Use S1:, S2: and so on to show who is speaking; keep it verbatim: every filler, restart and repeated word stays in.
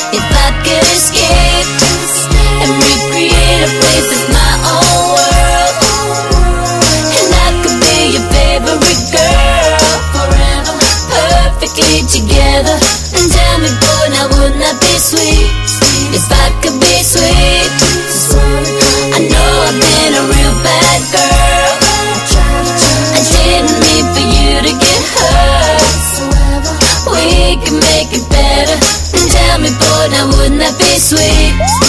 S1: If I could escape and recreate a place that's my own world, and I could be your favorite girl forever, perfectly together. And tell me, boy, now wouldn't that be sweet? If I could be sweet. I know I've been a real bad girl. I didn't mean for you to get hurt. We can make it better. And tell me, boy, now wouldn't that be sweet?